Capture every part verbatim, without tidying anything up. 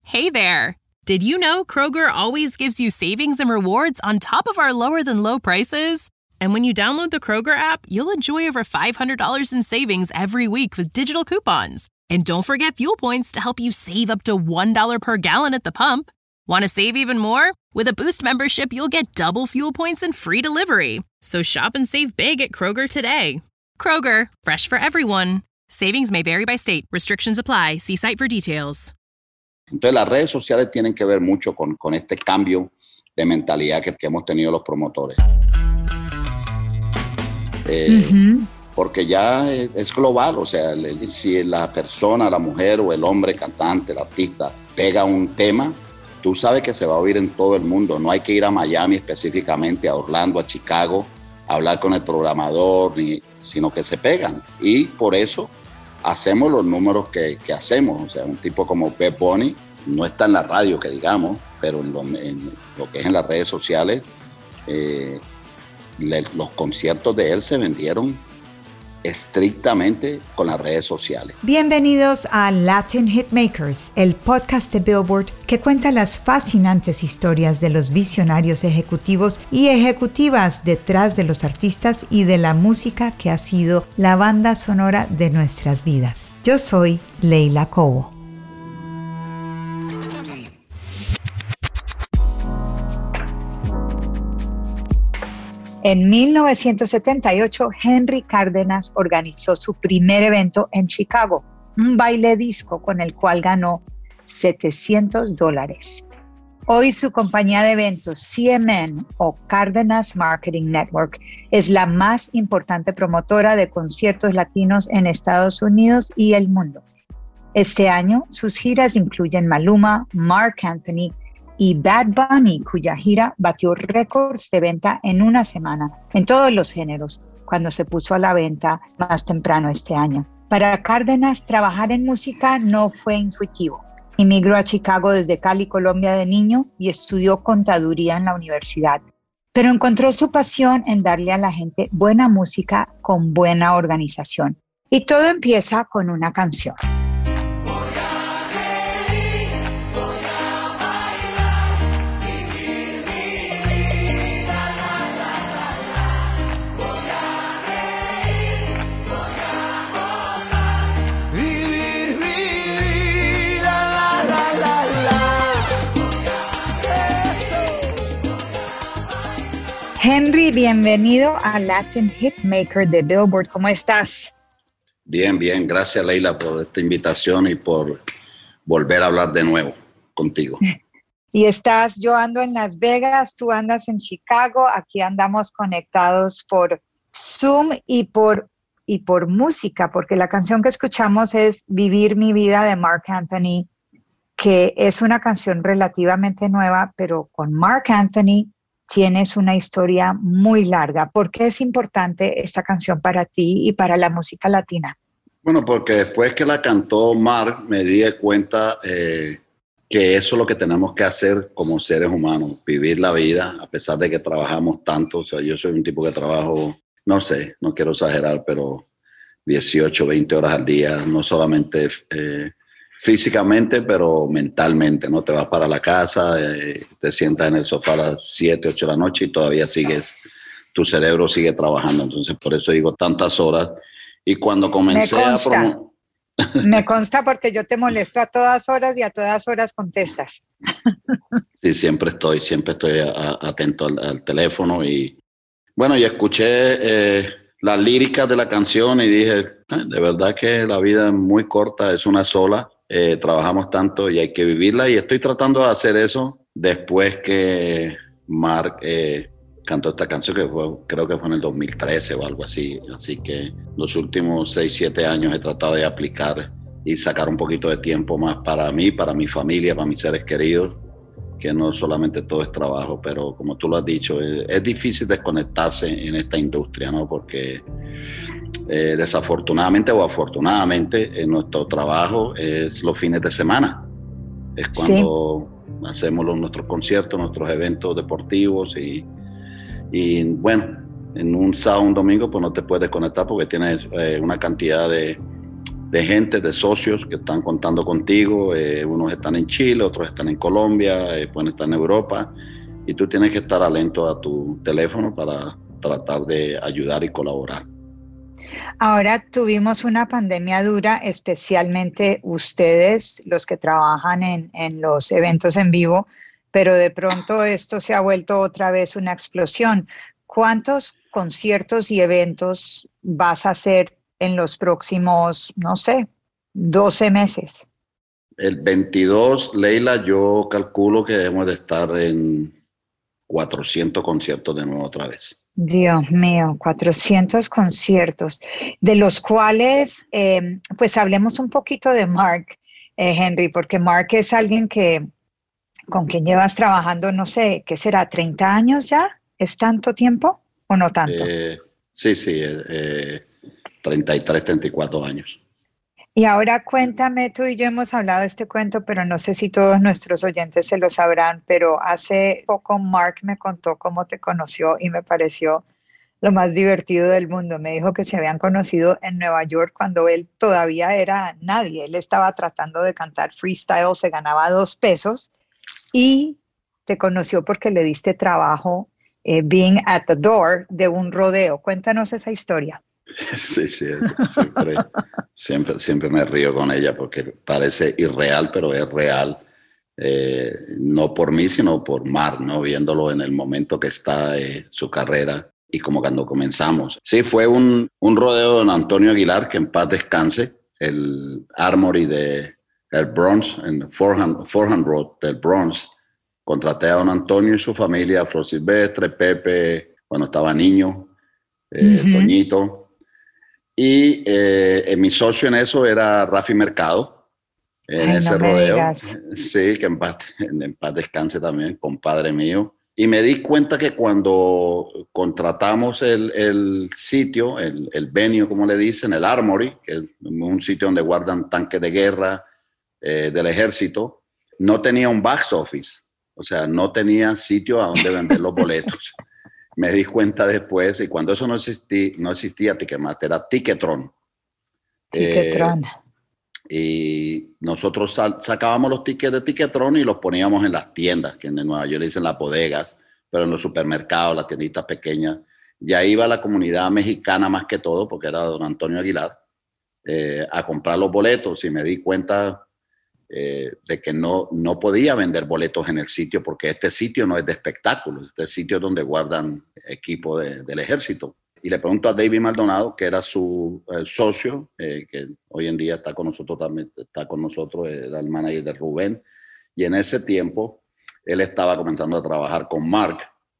Hey there! Did you know Kroger always gives you savings and rewards on top of our lower-than-low prices? And when you download the Kroger app, you'll enjoy over five hundred dollars in savings every week with digital coupons. And don't forget fuel points to help you save up to one dollar per gallon at the pump. Want to save even more? With a Boost membership, you'll get double fuel points and free delivery. So shop and save big at Kroger today. Kroger, fresh for everyone. Savings may vary by state. Restrictions apply. See site for details. Entonces las redes sociales tienen que ver mucho con, con este cambio de mentalidad que, que hemos tenido los promotores. Eh, uh-huh. Porque ya es, es global, o sea, el, si la persona, la mujer o el hombre cantante, el artista, pega un tema, tú sabes que se va a oír en todo el mundo. No hay que ir a Miami específicamente, a Orlando, a Chicago, a hablar con el programador, ni, sino que se pegan. Y por eso hacemos los números que, que hacemos. O sea, un tipo como Bad Bunny no está en la radio, que digamos, pero en lo, en lo que es en las redes sociales, eh, le, los conciertos de él se vendieron estrictamente con las redes sociales. Bienvenidos a Latin Hitmakers, el podcast de Billboard que cuenta las fascinantes historias de los visionarios ejecutivos y ejecutivas detrás de los artistas y de la música que ha sido la banda sonora de nuestras vidas. Yo soy Leila Cobo. En mil novecientos setenta y ocho, Henry Cárdenas organizó su primer evento en Chicago, un baile disco con el cual ganó setecientos dólares. Hoy su compañía de eventos C M N o Cárdenas Marketing Network es la más importante promotora de conciertos latinos en Estados Unidos y el mundo. Este año, sus giras incluyen Maluma, Marc Anthony y Bad Bunny, cuya gira batió récords de venta en una semana en todos los géneros, cuando se puso a la venta más temprano este año. Para Cárdenas, trabajar en música no fue intuitivo. Emigró a Chicago desde Cali, Colombia de niño y estudió contaduría en la universidad. Pero encontró su pasión en darle a la gente buena música con buena organización. Y todo empieza con una canción. Henry, bienvenido a Latin Hitmaker de Billboard. ¿Cómo estás? Bien, bien. Gracias, Leila, por esta invitación y por volver a hablar de nuevo contigo. Y estás, yo ando en Las Vegas, tú andas en Chicago, aquí andamos conectados por Zoom y por, y por música, porque la canción que escuchamos es Vivir mi vida de Marc Anthony, que es una canción relativamente nueva, pero con Marc Anthony tienes una historia muy larga. ¿Por qué es importante esta canción para ti y para la música latina? Bueno, porque después que la cantó Marc, me di cuenta eh, que eso es lo que tenemos que hacer como seres humanos, vivir la vida, a pesar de que trabajamos tanto. O sea, yo soy un tipo que trabajo, no sé, no quiero exagerar, pero dieciocho, veinte horas al día, no solamente Eh, físicamente, pero mentalmente, ¿no? Te vas para la casa, eh, te sientas en el sofá a las siete, ocho de la noche y todavía sigues, tu cerebro sigue trabajando. Entonces, por eso digo tantas horas. Y cuando comencé Me consta, a... Promo- me consta porque yo te molesto a todas horas y a todas horas contestas. Sí, siempre estoy, siempre estoy a, a, atento al, al teléfono. Y bueno, y escuché eh, las líricas de la canción y dije, eh, de verdad que la vida es muy corta, es una sola. Eh, trabajamos tanto y hay que vivirla, y estoy tratando de hacer eso después que Marc eh, cantó esta canción, que fue, creo que fue en el dos mil trece o algo así. Así que los últimos seis, siete años he tratado de aplicar y sacar un poquito de tiempo más para mí, para mi familia, para mis seres queridos, que no solamente todo es trabajo. Pero como tú lo has dicho, es, es difícil desconectarse en esta industria, ¿no? Porque Eh, desafortunadamente o afortunadamente, en nuestro trabajo es los fines de semana. Es cuando sí. hacemos los, nuestros conciertos, nuestros eventos deportivos y, y bueno, en un sábado, un domingo, pues no te puedes conectar porque tienes eh, una cantidad de, de gente, de socios que están contando contigo. Eh, unos están en Chile, otros están en Colombia, eh, pueden estar en Europa, y tú tienes que estar atento a tu teléfono para tratar de ayudar y colaborar. Ahora tuvimos una pandemia dura, especialmente ustedes, los que trabajan en, en los eventos en vivo, pero de pronto esto se ha vuelto otra vez una explosión. ¿Cuántos conciertos y eventos vas a hacer en los próximos, no sé, doce meses? El veintidós, Leila, yo calculo que debemos de estar en cuatrocientos conciertos de nuevo otra vez. Dios mío, cuatrocientos conciertos, de los cuales, eh, pues hablemos un poquito de Mark, eh, Henry, porque Mark es alguien que, con quien llevas trabajando, no sé, ¿qué será? ¿treinta años ya? ¿Es tanto tiempo o no tanto? Eh, sí, sí, eh, treinta y tres, treinta y cuatro años. Y ahora cuéntame, tú y yo hemos hablado de este cuento, pero no sé si todos nuestros oyentes se lo sabrán, pero hace poco Mark me contó cómo te conoció y me pareció lo más divertido del mundo. Me dijo que se habían conocido en Nueva York cuando él todavía era nadie. Él estaba tratando de cantar freestyle, se ganaba dos pesos y te conoció porque le diste trabajo eh, being at the door de un rodeo. Cuéntanos esa historia. Sí, sí, siempre, siempre, siempre me río con ella porque parece irreal, pero es real. Eh, no por mí, sino por Mark, ¿no? Viéndolo en el momento que está de su carrera y como cuando comenzamos. Sí, fue un, un rodeo de don Antonio Aguilar, que en paz descanse, el Armory de el Bronx, en Forehand, Forehand Road del Bronx. Contraté a don Antonio y su familia, Flor Silvestre, Pepe, cuando estaba niño, eh, uh-huh. Toñito. Y eh, mi socio en eso era Rafi Mercado, en Ay, ese no rodeo. Sí, que en paz, en paz descanse también, compadre mío. Y me di cuenta que cuando contratamos el, el sitio, el, el venue, como le dicen, el Armory, que es un sitio donde guardan tanques de guerra eh, del ejército, no tenía un box office. O sea, no tenía sitio a donde vender los boletos. Me di cuenta después, y cuando eso no existía, no existía Ticketmaster, era Ticketron. Ticketron. Eh, y nosotros sacábamos los tickets de Ticketron y los poníamos en las tiendas, que en Nueva York dicen las bodegas, pero en los supermercados, las tienditas pequeñas. Y ahí iba la comunidad mexicana más que todo, porque era don Antonio Aguilar, eh, a comprar los boletos. Y me di cuenta eh, de que no, no podía vender boletos en el sitio, porque este sitio no es de espectáculos, este sitio es donde guardan equipo de, del ejército. Y le pregunto a David Maldonado, que era su eh, socio, eh, que hoy en día está con nosotros también, está con nosotros, era el manager de Rubén, y en ese tiempo él estaba comenzando a trabajar con Mark.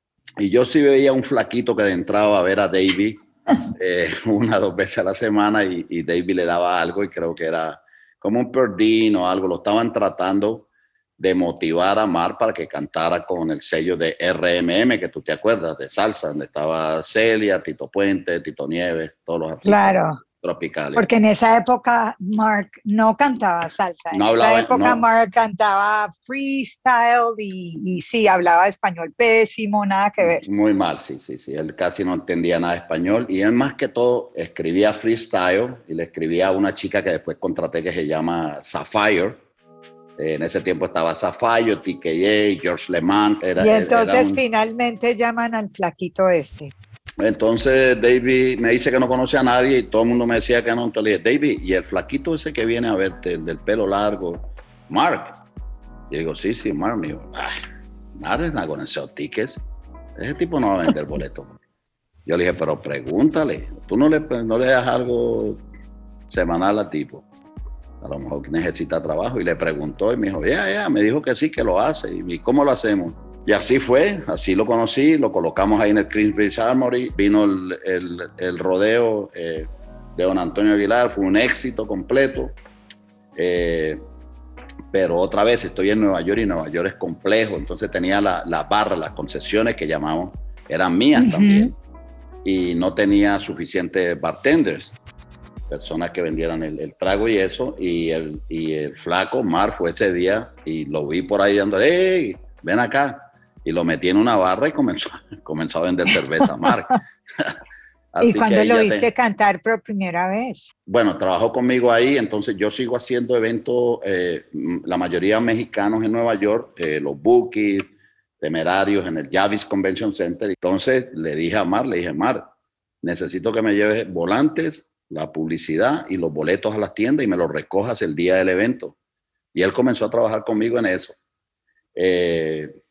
Y yo sí veía un flaquito que entraba a ver a David eh, una o dos veces a la semana, y, y David le daba algo, y creo que era como un perdín o algo. Lo estaban tratando de motivar a Mark para que cantara con el sello de R M M, que tú te acuerdas, de salsa, donde estaba Celia, Tito Puente, Tito Nieves, todos los artistas claro, tropicales. Porque en esa época Mark no cantaba salsa, en no hablaba, esa época no. Mark cantaba freestyle y, y sí, hablaba español pésimo, nada que ver. Muy mal, sí, sí, sí, él casi no entendía nada de español, y él más que todo escribía freestyle, y le escribía a una chica que después contraté que se llama Sapphire. En ese tiempo estaba Sapphire, T K A, George LeMond. Era, y entonces era un... finalmente llaman al flaquito este. Entonces David me dice que no conoce a nadie y todo el mundo me decía que no. Entonces le dije, David, ¿y el flaquito ese que viene a verte, el del pelo largo? Mark. Y digo, sí, sí, Mark. Me dijo, ah, Mark is not gonna sell tickets. Ese tipo no va a vender boletos. Yo le dije, pero pregúntale. Tú no le, no le das algo semanal al tipo. A lo mejor necesita trabajo. Y le preguntó y me dijo, ya, yeah, ya, yeah. Me dijo que sí, que lo hace. ¿Y cómo lo hacemos? Y así fue, así lo conocí, lo colocamos ahí en el Queensbridge Armory. Vino el, el, el rodeo eh, de don Antonio Aguilar, fue un éxito completo. Eh, pero otra vez estoy en Nueva York y Nueva York es complejo. Entonces tenía la, la barra, las concesiones que llamamos, eran mías uh-huh. también. Y no tenía suficientes bartenders, personas que vendieran el, el trago y eso, y el, y el flaco Mar fue ese día y lo vi por ahí dándole, hey, ven acá, y lo metí en una barra y comenzó, comenzó a vender cerveza Mar. ¿Y Así cuándo que lo ella viste te, cantar por primera vez? bueno, trabajó conmigo ahí, entonces yo sigo haciendo eventos, eh, la mayoría mexicanos en Nueva York, eh, los Bookies, Temerarios en el Javis Convention Center. Entonces le dije a Mar, le dije, Mar, necesito que me lleves volantes, la publicidad y los boletos a las tiendas y me los recojas el día del evento. Y él comenzó a trabajar conmigo en eso. Eh,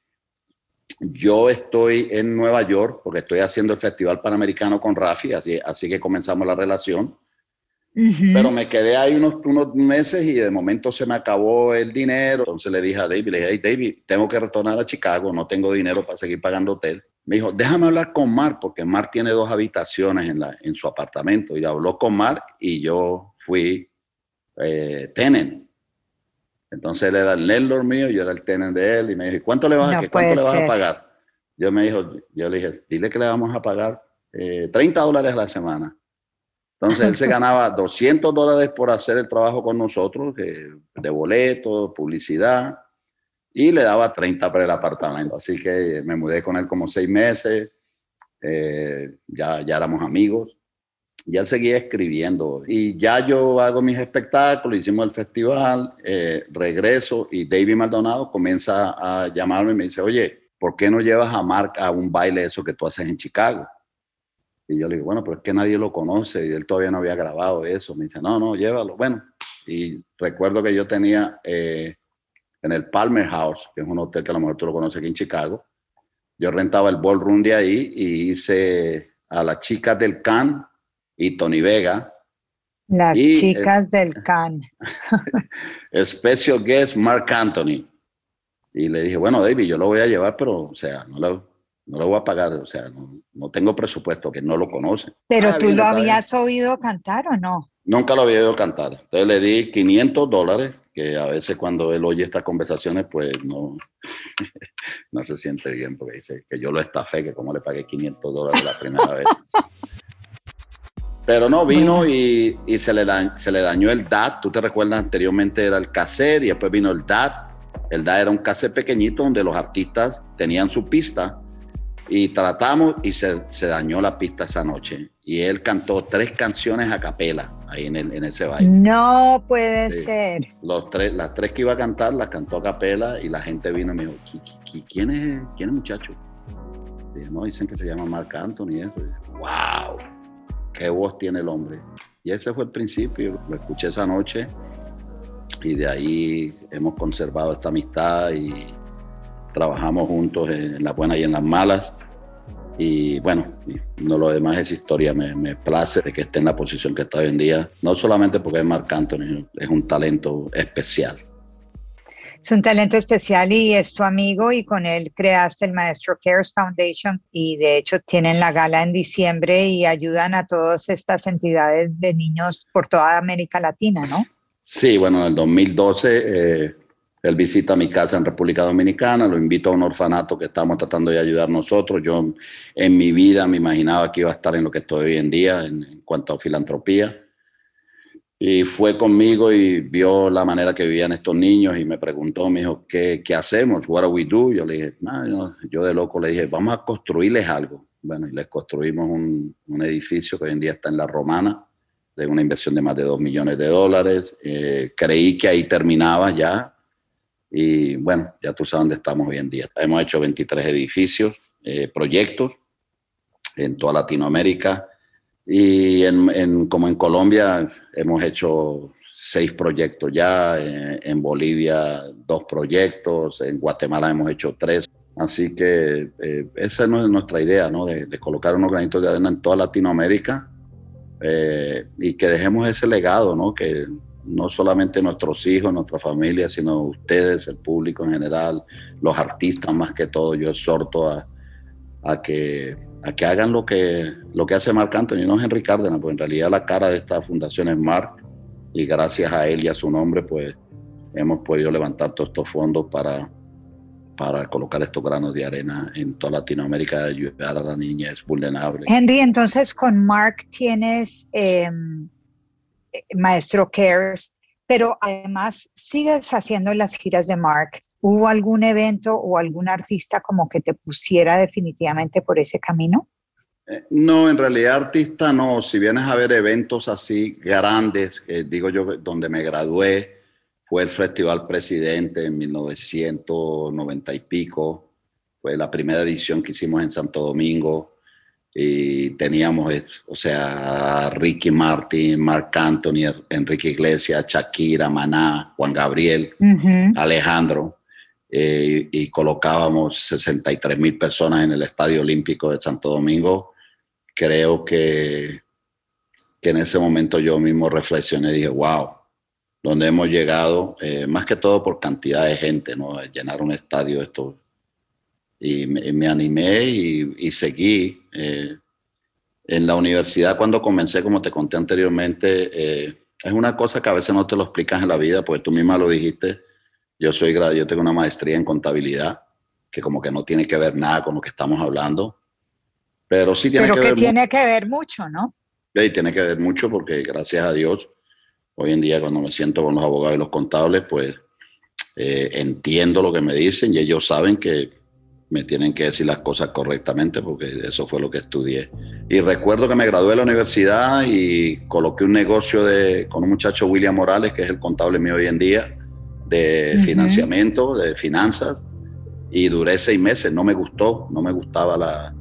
yo estoy en Nueva York porque estoy haciendo el Festival Panamericano con Rafi, así, así que comenzamos la relación. Pero Ujú. me quedé ahí unos, unos meses y de momento se me acabó el dinero. Entonces le dije a David, le dije, hey, David, tengo que retornar a Chicago, no tengo dinero para seguir pagando hotel. Me dijo, déjame hablar con Mark, porque Mark tiene dos habitaciones en, la, en su apartamento. Y habló con Mark y yo fui eh, tenant. Entonces él era el landlord mío, yo era el tenant de él. Y me dijo, ¿cuánto le vas a, No qué, cuánto puede le vas a ser. pagar? Yo me dijo, yo le dije, dile que le vamos a pagar eh, treinta dólares a la semana. Entonces él se ganaba doscientos dólares por hacer el trabajo con nosotros, eh, de boletos, publicidad, y le daba treinta para el apartamento. Así que me mudé con él como seis meses, eh, ya, ya éramos amigos, y él seguía escribiendo. Y ya yo hago mis espectáculos, hicimos el festival, eh, regreso, y David Maldonado comienza a llamarme y me dice, oye, ¿por qué no llevas a Mark a un baile eso que tú haces en Chicago? Y yo le digo, bueno, pero es que nadie lo conoce y él todavía no había grabado eso. Me dice, no, no, llévalo. Bueno, y recuerdo que yo tenía eh, en el Palmer House, que es un hotel que a lo mejor tú lo conoces aquí en Chicago, yo rentaba el ballroom de ahí y hice a las chicas del Can y Tony Vega Las y eh, chicas del Can. special guest Mark Anthony. Y le dije, bueno, David, yo lo voy a llevar, pero, o sea, no lo, no lo voy a pagar, o sea, no, no tengo presupuesto, que no lo conoce. ¿Pero Ah, tú bien, lo está bien. habías oído cantar o no? Nunca lo había oído cantar. Entonces le di quinientos dólares, que a veces cuando él oye estas conversaciones, pues no, no se siente bien, porque dice que yo lo estafé, que como le pagué quinientos dólares la primera vez. Pero no, vino Bueno, y, y se, le da, se le dañó el D A T. Tú te recuerdas, anteriormente era el cassette y después vino el D A T. El D A T era un cassette pequeñito donde los artistas tenían su pista y tratamos y se, se dañó la pista esa noche. Y él cantó tres canciones a capela ahí en, el, en ese baile. no puede Sí. ser. Los tres, las tres que iba a cantar las cantó a capela y la gente vino y me dijo, ¿quién es, quién es muchacho? Y dije, no, dicen que se llama Marc Anthony y eso. Y dije, wow, qué voz tiene el hombre. Y ese fue el principio, lo escuché esa noche y de ahí hemos conservado esta amistad y trabajamos juntos en las buenas y en las malas. Y bueno, no, lo demás es historia. Me, me place de que esté en la posición que está hoy en día, no solamente porque es Marc Anthony, es un talento especial. Es un talento especial y es tu amigo y con él creaste el Maestro Cares Foundation y de hecho tienen la gala en diciembre y ayudan a todas estas entidades de niños por toda América Latina, ¿no? Sí, bueno, en el dos mil doce eh, él visita mi casa en República Dominicana, lo invito a un orfanato que estamos tratando de ayudar nosotros. Yo en mi vida me imaginaba que iba a estar en lo que estoy hoy en día en, en cuanto a filantropía. Y fue conmigo y vio la manera que vivían estos niños y me preguntó, me dijo, ¿qué, qué hacemos? What do we do? Yo le dije, no, yo, yo de loco le dije, vamos a construirles algo. Bueno, y les construimos un, un edificio que hoy en día está en La Romana, de una inversión de más de dos millones de dólares. Eh, creí que ahí terminaba ya y bueno, ya tú sabes dónde estamos hoy en día. Hemos hecho veintitrés edificios, eh, proyectos en toda Latinoamérica. Y en, en, como en Colombia hemos hecho seis proyectos ya, en, en Bolivia dos proyectos, en Guatemala hemos hecho tres. Así que eh, esa es nuestra idea, ¿no? De, de colocar unos granitos de arena en toda Latinoamérica eh, y que dejemos ese legado, ¿no? Que no solamente nuestros hijos, nuestra familia, sino ustedes, el público en general, los artistas más que todo. Yo exhorto a, a que a que hagan lo que, lo que hace Marc Anthony, no es Henry Cárdenas, porque en realidad la cara de esta fundación es Marc, y gracias a él y a su nombre, pues hemos podido levantar todos estos fondos para, para colocar estos granos de arena en toda Latinoamérica, ayudar a la niñez vulnerable. Henry, entonces con Marc tienes eh, Maestro Cares, pero además sigues haciendo las giras de Marc. ¿Hubo algún evento o algún artista como que te pusiera definitivamente por ese camino? Eh, no, en realidad artista no. Si vienes a ver eventos así grandes, que digo yo, donde me gradué, fue el Festival Presidente en mil novecientos noventa y pico. Fue la primera edición que hicimos en Santo Domingo. Y teníamos, o sea, Ricky Martin, Marc Anthony, Enrique Iglesias, Shakira, Maná, Juan Gabriel, uh-huh. Alejandro. Eh, y colocábamos sesenta y tres mil personas en el Estadio Olímpico de Santo Domingo. Creo que, que en ese momento yo mismo reflexioné y dije, wow, donde hemos llegado, eh, más que todo por cantidad de gente, ¿no? Llenar un estadio, esto. Y me, me animé y, y seguí. Eh, en la universidad, cuando comencé, como te conté anteriormente, eh, es una cosa que a veces no te lo explicas en la vida, porque tú misma lo dijiste. Yo soy yo tengo una maestría en contabilidad, que como que no tiene que ver nada con lo que estamos hablando, pero sí tiene pero que, que ver tiene mucho. que ver mucho, ¿no? Sí, tiene que ver mucho porque gracias a Dios, hoy en día cuando me siento con los abogados y los contables, pues eh, entiendo lo que me dicen y ellos saben que me tienen que decir las cosas correctamente porque eso fue lo que estudié. Y recuerdo que me gradué de la universidad y coloqué un negocio de, con un muchacho, William Morales, que es el contable mío hoy en día, de uh-huh. financiamiento, de finanzas, y duré seis meses. No me gustó, no me gustaba la...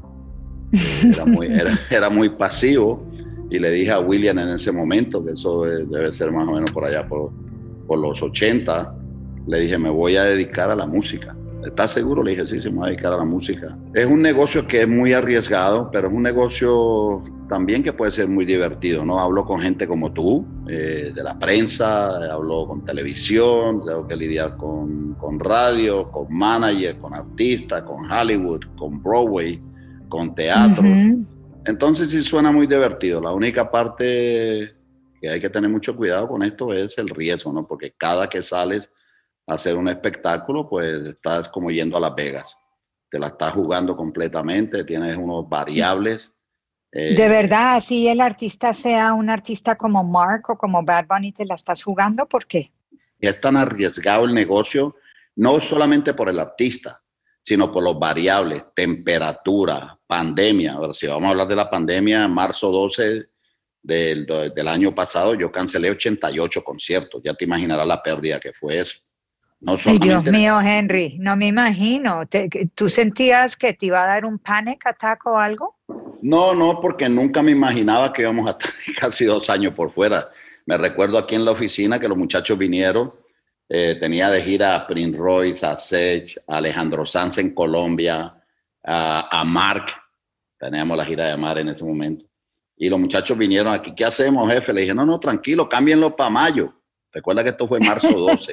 Era muy, era, era muy pasivo, y le dije a William en ese momento, que eso debe ser más o menos por allá, por, por los ochenta, le dije, me voy a dedicar a la música. ¿Estás seguro? Le dije, sí, sí, me voy a dedicar a la música. Es un negocio que es muy arriesgado, pero es un negocio también que puede ser muy divertido, ¿no? Hablo con gente como tú, eh, de la prensa, hablo con televisión, tengo que lidiar con, con radio, con manager, con artistas, con Hollywood, con Broadway, con teatros. Uh-huh. Entonces sí suena muy divertido. La única parte que hay que tener mucho cuidado con esto es el riesgo, ¿no? Porque cada que sales a hacer un espectáculo, pues estás como yendo a Las Vegas. Te la estás jugando completamente, tienes unos variables. Eh, ¿De verdad, así el artista sea un artista como Mark o como Bad Bunny, te la estás jugando? ¿Por qué? Es tan arriesgado el negocio, no solamente por el artista, sino por los variables, temperatura, pandemia. Ahora, si vamos a hablar de la pandemia, marzo doce del, del año pasado, yo cancelé ochenta y ocho conciertos. Ya te imaginarás la pérdida que fue eso. No Ay, Dios mío, Henry, no me imagino. ¿Te, ¿Tú sentías que te iba a dar un panic attack o algo? No, no, porque nunca me imaginaba que íbamos a estar casi dos años por fuera. Me recuerdo aquí en la oficina que los muchachos vinieron, eh, tenía de gira a Prince Royce, a Sech, a Alejandro Sanz en Colombia, a, a Mark, teníamos la gira de Mark en ese momento. Y los muchachos vinieron aquí, ¿qué hacemos, jefe? Le dije, no, no, tranquilo, cámbienlo para mayo. Recuerda que esto fue marzo doce.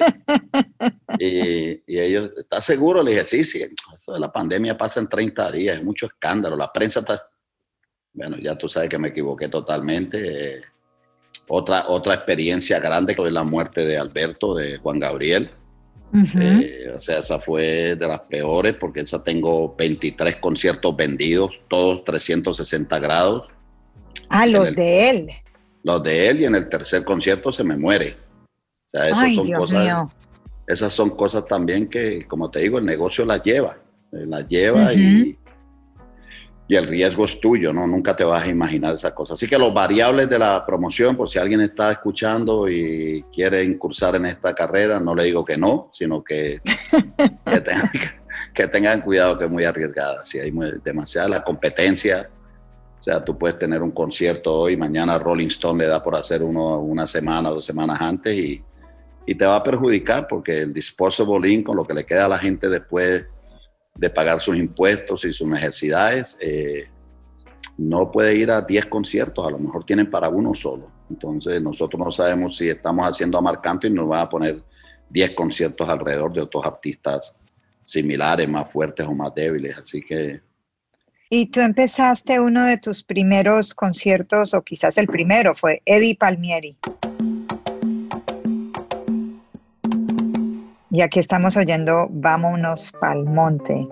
y, y ellos, ¿estás seguro? Le dije, sí, sí, esto de la pandemia pasa en treinta días, es mucho escándalo, la prensa está... Bueno, ya tú sabes que me equivoqué totalmente. Eh, otra, otra experiencia grande fue la muerte de Alberto, de Juan Gabriel. Uh-huh. eh, o sea, esa fue de las peores porque esa tengo veintitrés conciertos vendidos, todos trescientos sesenta grados. Ah, los el, de él. Los de él, y en el tercer concierto se me muere. O sea, esas Ay, son Dios cosas, mío. Esas son cosas también que, como te digo, el negocio las lleva. Eh, las lleva uh-huh. y... Y el riesgo es tuyo, ¿no? Nunca te vas a imaginar esas cosas. Así que los variables de la promoción, por si alguien está escuchando y quiere incursar en esta carrera, no le digo que no, sino que, que, tengan, que tengan cuidado, que es muy arriesgada. Si hay muy, demasiada la competencia, o sea, tú puedes tener un concierto hoy, mañana Rolling Stone le da por hacer uno una semana o dos semanas antes y, y te va a perjudicar porque el disposable income, lo que le queda a la gente después de pagar sus impuestos y sus necesidades, eh, no puede ir a diez conciertos, a lo mejor tienen para uno solo. Entonces nosotros no sabemos si estamos haciendo a Marc Anthony y nos van a poner diez conciertos alrededor de otros artistas similares, más fuertes o más débiles, así que... Y tú empezaste uno de tus primeros conciertos, o quizás el primero, fue Eddie Palmieri. Y aquí estamos oyendo Vámonos pa'l Monte.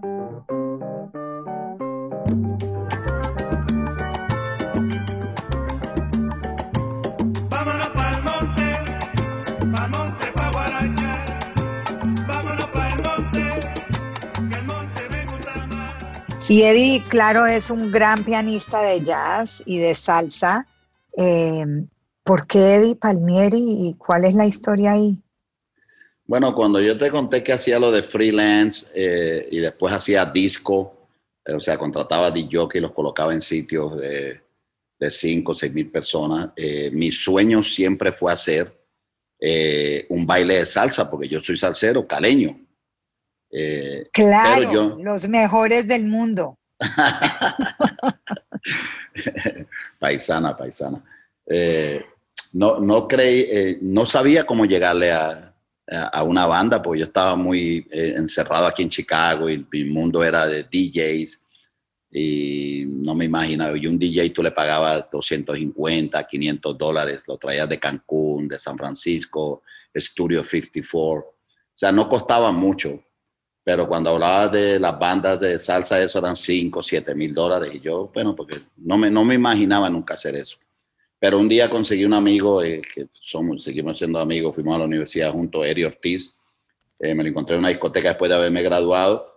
Vámonos pa'l monte, pa'l monte pa' guaracha. Vámonos pa'l monte, que el monte me gusta más. Y Eddie, claro, es un gran pianista de jazz y de salsa. Eh, ¿Por qué Eddie Palmieri y cuál es la historia ahí? Bueno, cuando yo te conté que hacía lo de freelance eh, y después hacía disco, eh, o sea, contrataba a D J y los colocaba en sitios de, de cinco o seis mil personas, eh, mi sueño siempre fue hacer eh, un baile de salsa, porque yo soy salsero, caleño. Eh, Claro, pero yo, los mejores del mundo. paisana, paisana. Eh, no, no creí, eh, no sabía cómo llegarle a, a, a una banda, porque yo estaba muy eh, encerrado aquí en Chicago y mi mundo era de D Js y no me imaginaba. Y un D J tú le pagabas doscientos cincuenta, quinientos dólares, lo traías de Cancún, de San Francisco, Studio cincuenta y cuatro. O sea, no costaba mucho. Pero cuando hablaba de las bandas de salsa, eso eran cinco, siete mil dólares. Y yo, bueno, porque no me, no me imaginaba nunca hacer eso. Pero un día conseguí un amigo, eh, que somos, seguimos siendo amigos, fuimos a la universidad juntos, Eri Ortiz. Eh, me lo encontré en una discoteca después de haberme graduado.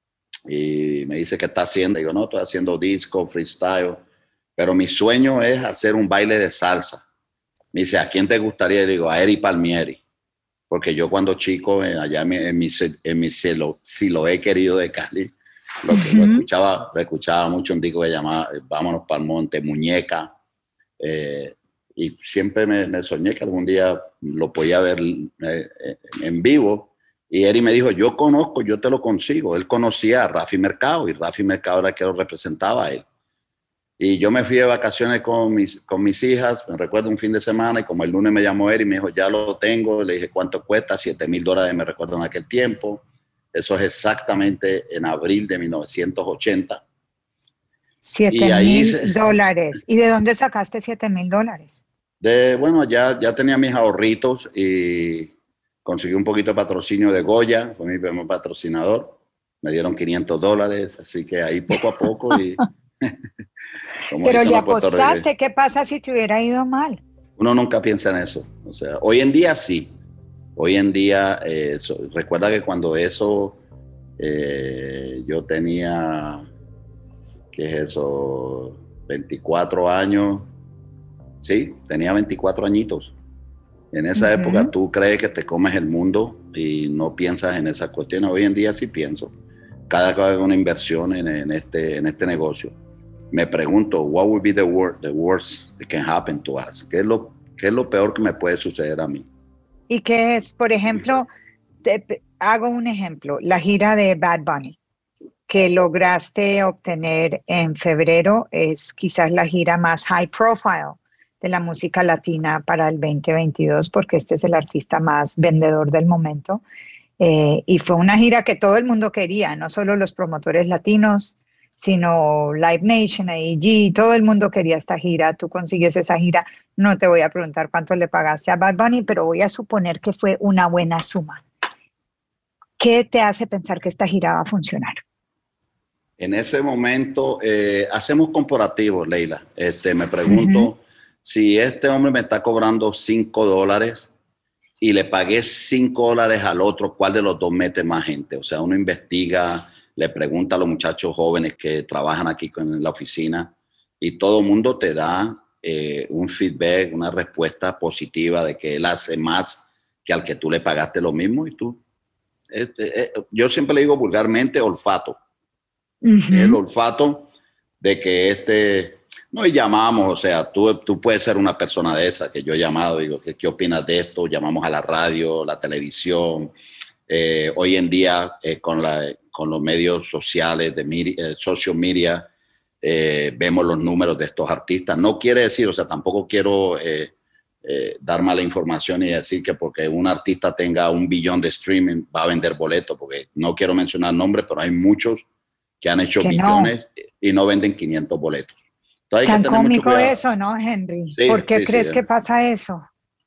Y me dice, ¿qué está haciendo? Digo, no, estoy haciendo disco, freestyle. Pero mi sueño es hacer un baile de salsa. Me dice, ¿a quién te gustaría? Y digo, a Eddie Palmieri. Porque yo cuando chico, eh, allá en mi, en mi, en mi cielo, si lo he querido de Cali, lo, uh-huh. lo, escuchaba, lo escuchaba mucho un disco que llamaba Vámonos para el Monte, Muñeca. Eh, y siempre me, me soñé que algún día lo podía ver eh, en vivo. Y Eri me dijo, yo conozco, yo te lo consigo. Él conocía a Rafi Mercado y Rafi Mercado era el que lo representaba a él. Y yo me fui de vacaciones con mis, con mis hijas, me recuerdo un fin de semana, y como el lunes me llamó Eri y me dijo, ya lo tengo, le dije, ¿cuánto cuesta? siete mil dólares, me recuerdo en aquel tiempo. Eso es exactamente en abril de mil novecientos ochenta. siete mil dólares. ¿Y de dónde sacaste siete mil dólares? De, bueno, ya, ya tenía mis ahorritos y conseguí un poquito de patrocinio de Goya, fue mi primer patrocinador. Me dieron quinientos dólares, así que ahí poco a poco y... Pero le apostaste, ¿qué pasa si te hubiera ido mal? Uno nunca piensa en eso. O sea, hoy en día sí. Hoy en día, eh, so, recuerda que cuando eso, eh, yo tenía, ¿qué es eso? veinticuatro años. Sí, tenía veinticuatro añitos. En esa uh-huh. época tú crees que te comes el mundo y no piensas en esas cuestiones. Hoy en día sí pienso. Cada vez que hago una inversión en, en, este, en este negocio, me pregunto, what would be the, wor- the worst that can happen to us? ¿Qué es, lo, ¿Qué es lo peor que me puede suceder a mí? ¿Y qué es? Por ejemplo, te, hago un ejemplo, la gira de Bad Bunny, que lograste obtener en febrero, es quizás la gira más high profile de la música latina para el veinte veintidós, porque este es el artista más vendedor del momento. Eh, y fue una gira que todo el mundo quería, no solo los promotores latinos, sino Live Nation, A E G, todo el mundo quería esta gira. Tú consigues esa gira. No te voy a preguntar cuánto le pagaste a Bad Bunny, pero voy a suponer que fue una buena suma. ¿Qué te hace pensar que esta gira va a funcionar? En ese momento, eh, hacemos comparativos, Leila. Este, me pregunto uh-huh. si este hombre me está cobrando cinco dólares y le pagué cinco dólares al otro, ¿cuál de los dos mete más gente? O sea, uno investiga, le pregunta a los muchachos jóvenes que trabajan aquí en la oficina y todo el mundo te da eh, un feedback, una respuesta positiva de que él hace más que al que tú le pagaste lo mismo. Y tú, este, eh, yo siempre le digo vulgarmente olfato. Uh-huh. El olfato de que este, no, y llamamos, o sea, tú, tú puedes ser una persona de esa que yo he llamado, digo, ¿qué, qué opinas de esto? Llamamos a la radio, la televisión, eh, hoy en día eh, con, la, con los medios sociales, de media, eh, social media, eh, vemos los números de estos artistas. No quiere decir, o sea, tampoco quiero eh, eh, dar mala información y decir que porque un artista tenga un billón de streaming va a vender boletos, porque no quiero mencionar nombres, pero hay muchos que han hecho que billones no. y no venden quinientos boletos. Entonces, tan cómico eso, ¿no, Henry? Sí, ¿por qué sí, crees sí, que pasa eso?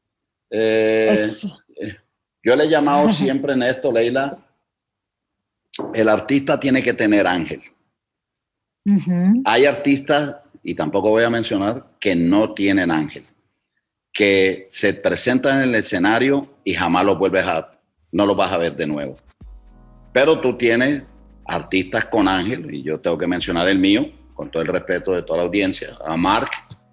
Eh, es... Yo le he llamado siempre en esto, Leila, el artista tiene que tener ángel. Uh-huh. Hay artistas, y tampoco voy a mencionar, que no tienen ángel, que se presentan en el escenario y jamás los vuelves a, no los vas a ver de nuevo. Pero tú tienes artistas con Ángel, y yo tengo que mencionar el mío, con todo el respeto de toda la audiencia, a Mark.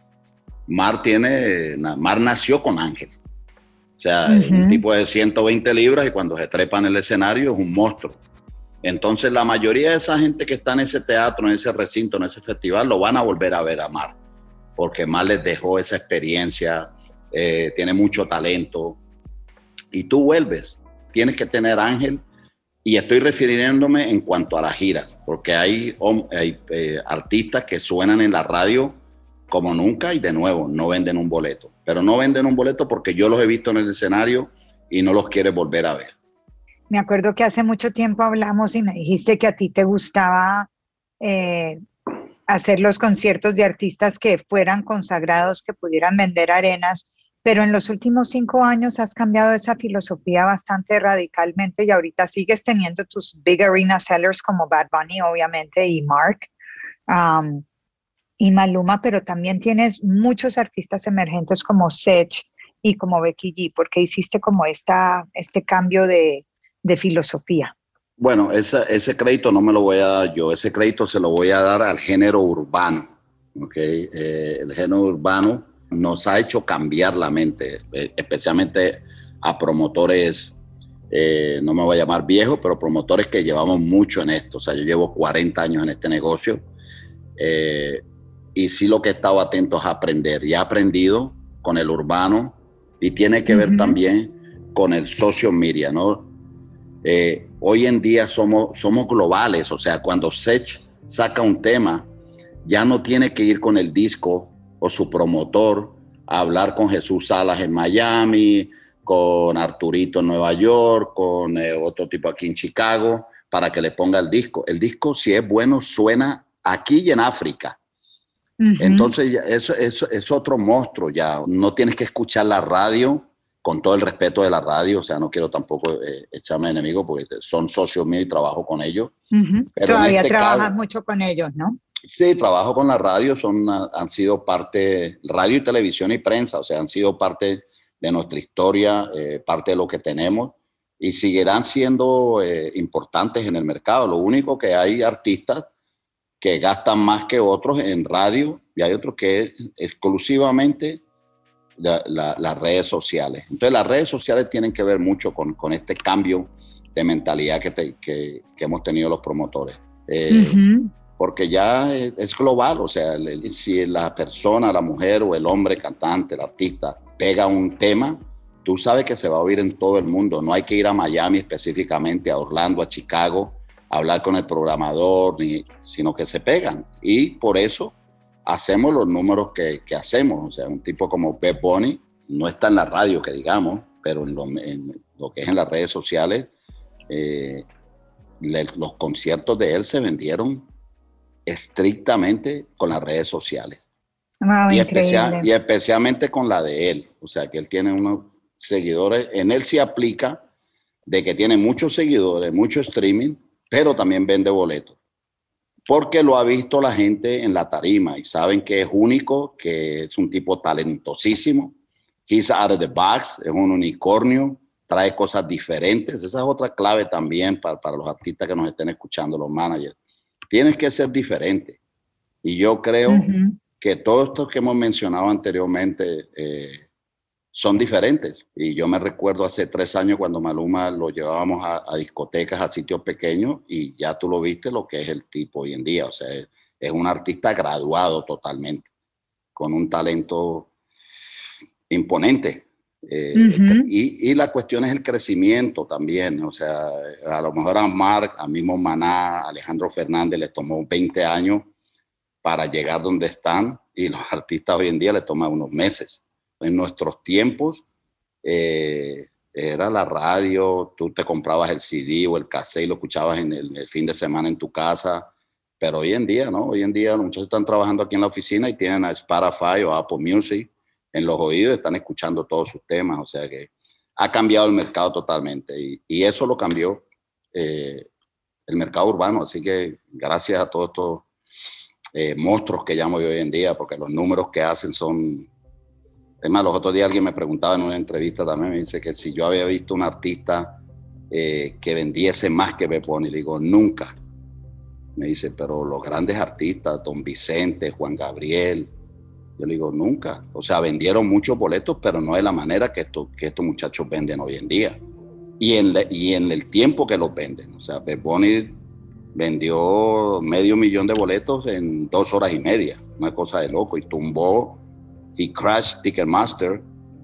Mark tiene, Mark nació con Ángel. O sea, uh-huh. es un tipo de ciento veinte libras y cuando se trepa en el escenario es un monstruo. Entonces la mayoría de esa gente que está en ese teatro, en ese recinto, en ese festival, lo van a volver a ver a Mark, porque Mark les dejó esa experiencia, eh, tiene mucho talento. Y tú vuelves, tienes que tener Ángel, y estoy refiriéndome en cuanto a la gira, porque hay, hay eh, artistas que suenan en la radio como nunca y de nuevo no venden un boleto, pero no venden un boleto porque yo los he visto en el escenario y no los quieres volver a ver. Me acuerdo que hace mucho tiempo hablamos y me dijiste que a ti te gustaba eh, hacer los conciertos de artistas que fueran consagrados, que pudieran vender arenas, pero en los últimos cinco años has cambiado esa filosofía bastante radicalmente y ahorita sigues teniendo tus big arena sellers como Bad Bunny, obviamente, y Mark um, y Maluma, pero también tienes muchos artistas emergentes como Sech y como Becky G, porque hiciste como esta, este cambio de, de filosofía. Bueno, ese, ese crédito no me lo voy a dar yo, ese crédito se lo voy a dar al género urbano, ¿okay? Eh, el género urbano nos ha hecho cambiar la mente, eh, especialmente a promotores, eh, no me voy a llamar viejos, pero promotores que llevamos mucho en esto. O sea, yo llevo cuarenta años en este negocio eh, y sí lo que he estado atento es a aprender. Y he aprendido con el urbano y tiene que uh-huh. ver también con el social media, ¿no? Eh, hoy en día somos, somos globales, o sea, cuando Sech saca un tema, ya no tiene que ir con el disco o su promotor a hablar con Jesús Salas en Miami, con Arturito en Nueva York, con eh, otro tipo aquí en Chicago, para que le ponga el disco. El disco, si es bueno, suena aquí y en África. Uh-huh. Entonces, eso, eso es otro monstruo ya. No tienes que escuchar la radio, con todo el respeto de la radio, o sea, no quiero tampoco eh, echarme enemigo, porque son socios míos y trabajo con ellos. Uh-huh. Pero todavía este trabajas caso, mucho con ellos, ¿no? Sí, trabajo con la radio, son, han sido parte, radio y televisión y prensa, o sea, han sido parte de nuestra historia, eh, parte de lo que tenemos y seguirán siendo eh, importantes en el mercado. Lo único que hay artistas que gastan más que otros en radio y hay otros que es exclusivamente la, la, las redes sociales. Entonces las redes sociales tienen que ver mucho con, con este cambio de mentalidad que, te, que, que hemos tenido los promotores. Eh, uh-huh. Porque ya es, es global, o sea, el, si la persona, la mujer o el hombre cantante, el artista, pega un tema, tú sabes que se va a oír en todo el mundo. No hay que ir a Miami específicamente, a Orlando, a Chicago, a hablar con el programador, ni, sino que se pegan. Y por eso hacemos los números que, que hacemos. O sea, un tipo como Bad Bunny no está en la radio, que digamos, pero en lo, en lo que es en las redes sociales, eh, le, los conciertos de él se vendieron estrictamente con las redes sociales. Wow, y, especial, y especialmente con la de él. O sea, que él tiene unos seguidores. En él sí aplica de que tiene muchos seguidores, mucho streaming, pero también vende boletos. Porque lo ha visto la gente en la tarima y saben que es único, que es un tipo talentosísimo. He's out of the box, es un unicornio, trae cosas diferentes. Esa es otra clave también para, para los artistas que nos estén escuchando, los managers. Tienes que ser diferente. Y yo creo uh-huh. que todos estos que hemos mencionado anteriormente eh, son diferentes. Y yo me recuerdo hace tres años cuando Maluma lo llevábamos a, a discotecas, a sitios pequeños, y ya tú lo viste lo que es el tipo hoy en día. O sea, es, es un artista graduado totalmente, con un talento imponente. Eh, uh-huh. y, y la cuestión es el crecimiento también, o sea, a lo mejor a Mark, a mismo Maná, a Alejandro Fernández les tomó veinte años para llegar donde están y los artistas hoy en día les toman unos meses. En nuestros tiempos eh, era la radio, tú te comprabas el C D o el cassette y lo escuchabas en el, el fin de semana en tu casa, pero hoy en día, ¿no? Hoy en día los muchachos están trabajando aquí en la oficina y tienen a Spotify o Apple Music en los oídos, están escuchando todos sus temas, o sea que ha cambiado el mercado totalmente y, y eso lo cambió eh, el mercado urbano, así que gracias a todos estos eh, monstruos que llamo yo hoy en día, porque los números que hacen son... Es más, los otros días alguien me preguntaba en una entrevista también, me dice que si yo había visto un artista eh, que vendiese más que Bad Bunny, le digo, nunca, Me dice, pero los grandes artistas, Don Vicente, Juan Gabriel. Yo le digo, nunca. O sea, vendieron muchos boletos, pero no de la manera que, esto, que estos muchachos venden hoy en día. Y en, le, y en el tiempo que los venden. O sea, Bad Bunny vendió medio millón de boletos en dos horas y media. Una cosa de loco. Y tumbó y Crash Ticketmaster.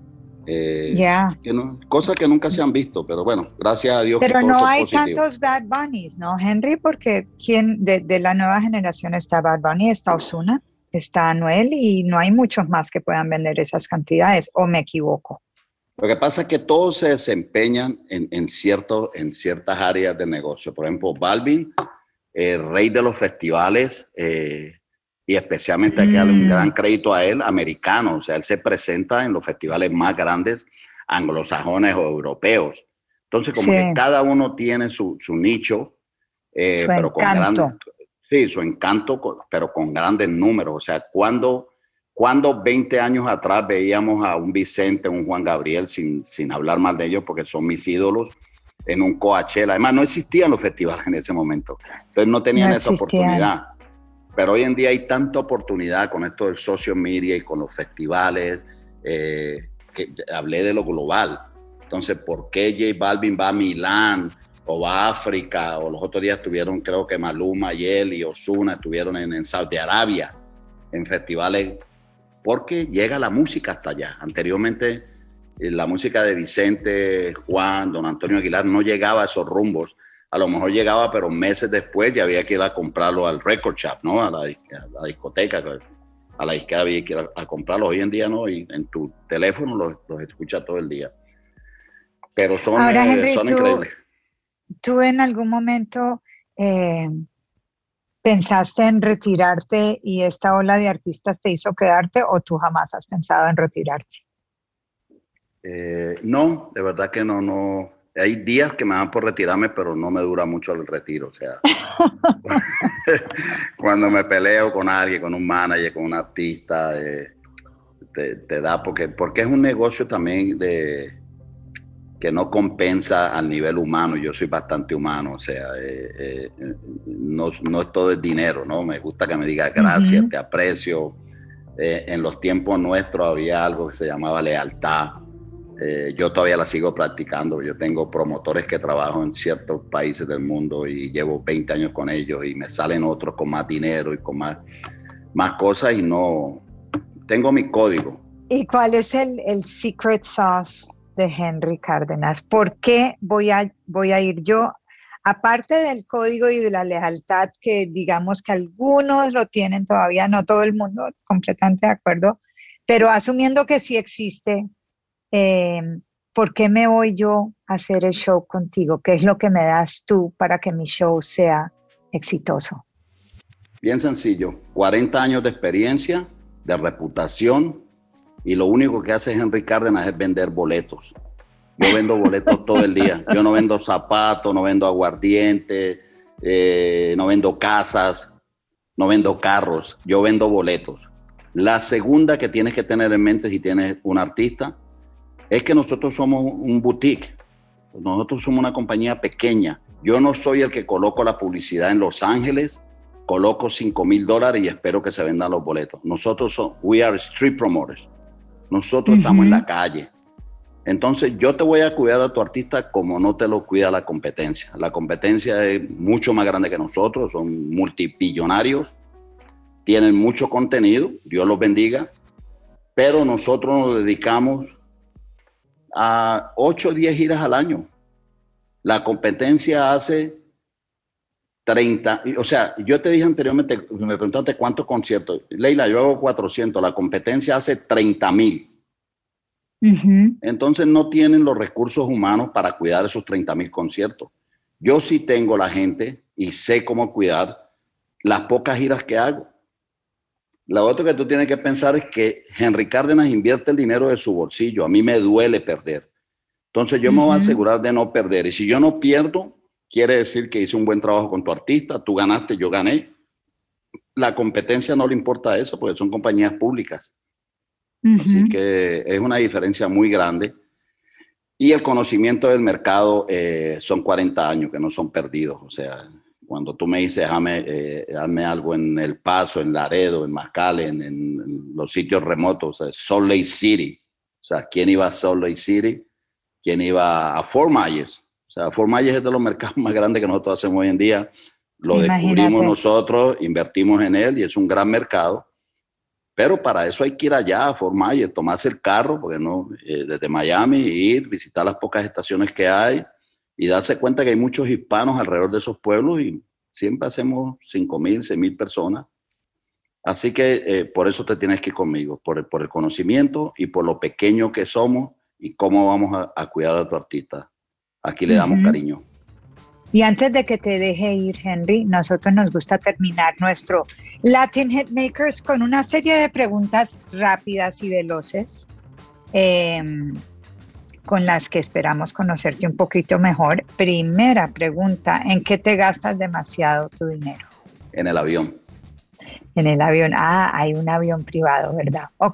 Eh, yeah. que no, cosas que nunca se han visto, pero bueno, gracias a Dios. Pero que todo no eso es hay positivo. tantos Bad Bunnies, ¿no, Henry? Porque ¿quién de, de la nueva generación está Bad Bunny, está Ozuna, está Anuel y no hay muchos más que puedan vender esas cantidades, ¿o me equivoco? Lo que pasa es que todos se desempeñan en, en, cierto, en ciertas áreas del negocio. Por ejemplo, Balvin, el rey de los festivales, eh, y especialmente hay que darle un gran crédito a él, americano. O sea, él se presenta en los festivales más grandes, anglosajones o europeos. Entonces, como sí. que cada uno tiene su, su nicho, eh, su pero encanto. con grandes, sí, su encanto, pero con grandes números. O sea, cuando, cuando veinte años atrás veíamos a un Vicente, un Juan Gabriel, sin, sin hablar mal de ellos, porque son mis ídolos, en un Coachella. Además, no existían los festivales en ese momento. Entonces, no tenían no esa oportunidad. Pero hoy en día hay tanta oportunidad con esto del social media y con los festivales, eh, que hablé de lo global. Entonces, ¿por qué J Balvin va a Milán o va a África? O los otros días estuvieron, creo que Maluma y él y Ozuna estuvieron en, en Saudi Arabia, en festivales, porque llega la música hasta allá. Anteriormente, la música de Vicente, Juan, Don Antonio Aguilar no llegaba a esos rumbos. A lo mejor llegaba, pero meses después ya había que ir a comprarlo al record shop, ¿no? A la, a la discoteca, a la disquera había que ir a, a comprarlo. Hoy en día, ¿no? Y en tu teléfono los, los escuchas todo el día. Pero son, Ahora, eh, Henry, son tú, increíbles. ¿Tú en algún momento eh, pensaste en retirarte y esta ola de artistas te hizo quedarte, o tú jamás has pensado en retirarte? Eh, no, de verdad que no, no. Hay días que me dan por retirarme, pero no me dura mucho el retiro. O sea, cuando me peleo con alguien, con un manager, con un artista, eh, te, te da, porque, porque es un negocio también de, que no compensa al nivel humano. Yo soy bastante humano, o sea, eh, eh, no, no es todo el dinero, ¿no? Me gusta que me digas gracias, uh-huh. te aprecio. Eh, en los tiempos nuestros había algo que se llamaba lealtad. Eh, yo todavía la sigo practicando. Yo tengo promotores que trabajo en ciertos países del mundo y llevo veinte años con ellos y me salen otros con más dinero y con más, más cosas y no... Tengo mi código. ¿Y cuál es el, el secret sauce de Henry Cárdenas? ¿Por qué voy a, voy a ir yo? Aparte del código y de la lealtad, que digamos que algunos lo tienen todavía, no todo el mundo, completamente de acuerdo, pero asumiendo que sí existe... Eh, ¿por qué me voy yo a hacer el show contigo? ¿Qué es lo que me das tú para que mi show sea exitoso? Bien sencillo, cuarenta años de experiencia, de reputación, y lo único que hace Henry Cárdenas es vender boletos. Yo vendo boletos todo el día. Yo no vendo zapatos, no vendo aguardiente, eh, no vendo casas, no vendo carros, yo vendo boletos. La segunda que tienes que tener en mente si tienes un artista es que nosotros somos un boutique, nosotros somos una compañía pequeña. Yo no soy el que coloco la publicidad en Los Ángeles, coloco cinco mil dólares y espero que se vendan los boletos. Nosotros somos, we are street promoters. Nosotros uh-huh. estamos en la calle. Entonces yo te voy a cuidar a tu artista como no te lo cuida la competencia. La competencia es mucho más grande que nosotros, son multibillonarios, tienen mucho contenido, Dios los bendiga, pero nosotros nos dedicamos a ocho o diez giras al año. La competencia hace treinta, o sea, yo te dije anteriormente, me preguntaste cuántos conciertos. Leila, yo hago cuatrocientos, la competencia hace treinta mil. Uh-huh. Entonces no tienen los recursos humanos para cuidar esos treinta mil conciertos. Yo sí tengo la gente y sé cómo cuidar las pocas giras que hago. Lo otro que tú tienes que pensar es que Henry Cárdenas invierte el dinero de su bolsillo. A mí me duele perder. Entonces yo uh-huh. me voy a asegurar de no perder. Y si yo no pierdo, quiere decir que hice un buen trabajo con tu artista. Tú ganaste, yo gané. La competencia no le importa eso porque son compañías públicas. Uh-huh. Así que es una diferencia muy grande. Y el conocimiento del mercado eh, son cuarenta años que no son perdidos. O sea, Cuando tú me dices, hazme, eh, hazme algo en El Paso, en Laredo, en McAllen, en, en los sitios remotos, o sea, Salt Lake City. O sea, ¿quién iba a Salt Lake City? ¿Quién iba a Fort Myers? O sea, Fort Myers es de los mercados más grandes que nosotros hacemos hoy en día. Lo Imagínate. descubrimos nosotros, invertimos en él y es un gran mercado. Pero para eso hay que ir allá a Fort Myers, tomarse el carro, porque no, eh, desde Miami, ir, visitar las pocas estaciones que hay y darse cuenta que hay muchos hispanos alrededor de esos pueblos y siempre hacemos cinco mil, seis mil personas. Así que eh, por eso te tienes que ir conmigo, por el, por el conocimiento y por lo pequeño que somos y cómo vamos a, a cuidar a tu artista. Aquí le damos uh-huh. cariño. Y antes de que te deje ir, Henry, nosotros nos gusta terminar nuestro Latin Hitmakers con una serie de preguntas rápidas y veloces, eh, con las que esperamos conocerte un poquito mejor. Primera pregunta, ¿en qué te gastas demasiado tu dinero? En el avión. En el avión. Ah, hay un avión privado, ¿verdad? Ok.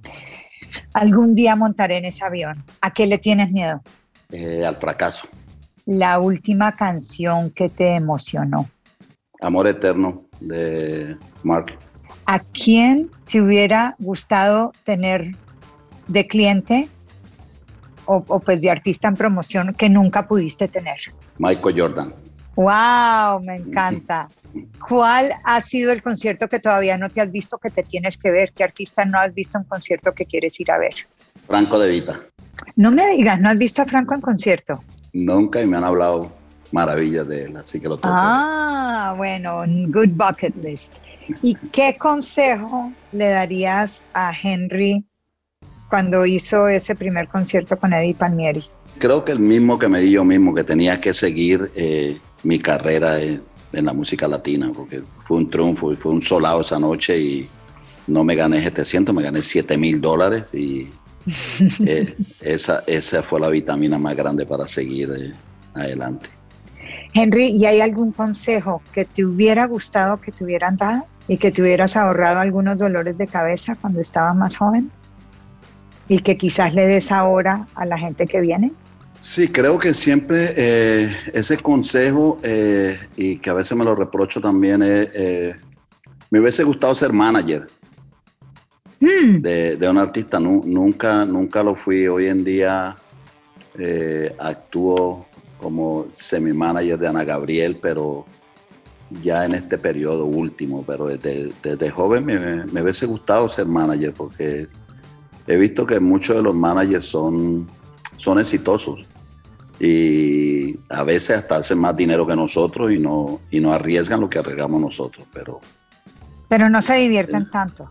Algún día montaré en ese avión. ¿A qué le tienes miedo? Eh, al fracaso. La última canción que te emocionó. Amor Eterno, de Mark. ¿A quién te hubiera gustado tener de cliente o, o pues de artista en promoción que nunca pudiste tener? Michael Jordan. ¡Wow! Me encanta. ¿Cuál ha sido el concierto que todavía no te has visto que te tienes que ver? ¿Qué artista no has visto en concierto que quieres ir a ver? Franco De Vita. No me digas, ¿no has visto a Franco en concierto? Nunca, y me han hablado maravillas de él, así que lo tengo. Ah, bueno, good bucket list. ¿Y qué consejo le darías a Henry cuando hizo ese primer concierto con Eddie Palmieri? Creo que el mismo que me di yo mismo, que tenía que seguir eh, mi carrera en, en la música latina, porque fue un triunfo y fue un solado esa noche y no me gané setecientos, me gané siete mil dólares y eh, esa, esa fue la vitamina más grande para seguir eh, adelante. Henry, ¿y hay algún consejo que te hubiera gustado que te hubieran dado y que te hubieras ahorrado algunos dolores de cabeza cuando estabas más joven y que quizás le des ahora a la gente que viene? Sí, creo que siempre eh, ese consejo eh, y que a veces me lo reprocho también es, eh, me hubiese gustado ser manager mm. de, de un artista. Nu, nunca, nunca lo fui. Hoy en día eh, actúo como semi-manager de Ana Gabriel, pero ya en este periodo último, pero desde, desde joven me, me hubiese gustado ser manager porque he visto que muchos de los managers son, son exitosos y a veces hasta hacen más dinero que nosotros y no, y no arriesgan lo que arriesgamos nosotros, pero... Pero no se divierten eh, tanto.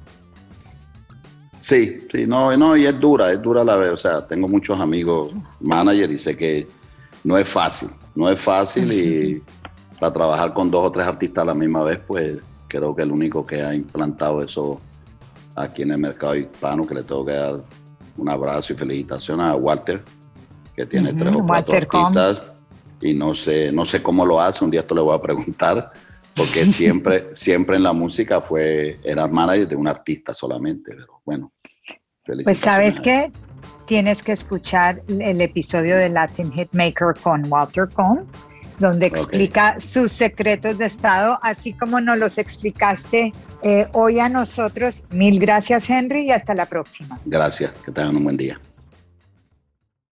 Sí, sí, no, no, y es dura, es dura la vez, o sea, tengo muchos amigos managers y sé que no es fácil, no es fácil y para trabajar con dos o tres artistas a la misma vez, pues creo que el único que ha implantado eso aquí en el mercado hispano, que le tengo que dar un abrazo y felicitaciones a Walter, que tiene uh-huh, tres o cuatro Walter artistas Com. Y no sé, no sé cómo lo hace, un día esto le voy a preguntar, porque siempre, siempre en la música fue, era manager de un artista solamente, pero bueno, felicitaciones. Pues ¿sabes qué? Tienes que escuchar el episodio de Latin Hitmaker con Walter Com, donde explica okay. sus secretos de estado, así como nos los explicaste eh, hoy a nosotros. Mil gracias, Henry, y hasta la próxima. Gracias, que tengan un buen día.